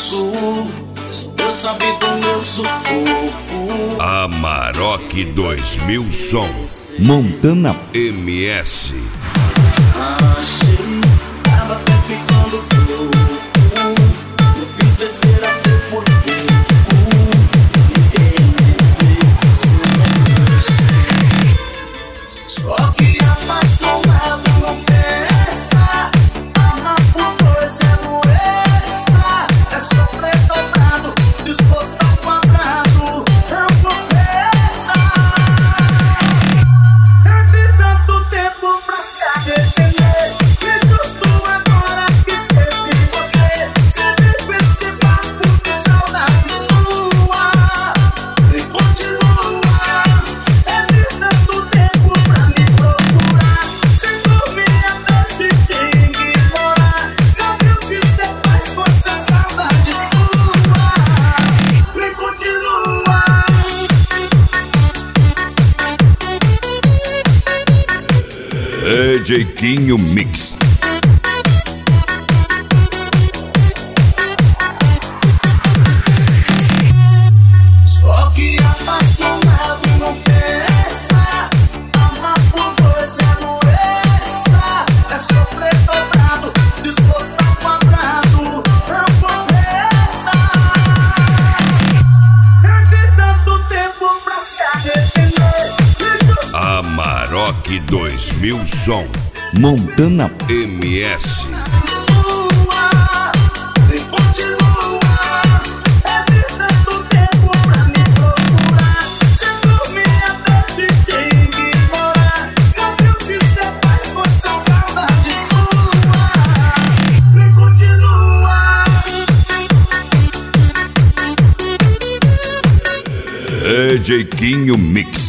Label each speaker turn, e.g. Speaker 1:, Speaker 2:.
Speaker 1: Sul, só Deus sabe do meu sufoco.
Speaker 2: Amarok 2000 som,
Speaker 3: Montana
Speaker 2: MS.
Speaker 1: Achei, tava até ficando louco. Eu fiz besteira aqui por pouco. Só que apaixonado não pensa. Amar por dois é doença. É sofrer dobrado, disposto ao quadrado. Não compensa. Teve tanto tempo pra se arrepender. Que justo agora que esqueci você. Sem perceber de saudade sua. E continua. Teve tanto tempo pra me procurar. Sem dormir até te ignorar. Sabe o que cê faz com essa saudade sua? E continua.
Speaker 2: DJ Quinho Mix.
Speaker 1: Só que apaixonado não pensa. Amar por dois é doença. É sofrer dobrado, disposto ao quadrado. Não compensa. Teve tanto tempo pra se arrepender.
Speaker 2: Amarok 2000 som,
Speaker 3: Montana
Speaker 2: MS.
Speaker 1: E continua. Teve tanto tempo pra me procurar. Sem dormir até te ignorar. Sabe o que cê faz com essa saudade sua? E continua.
Speaker 2: DJ Quinho Mix.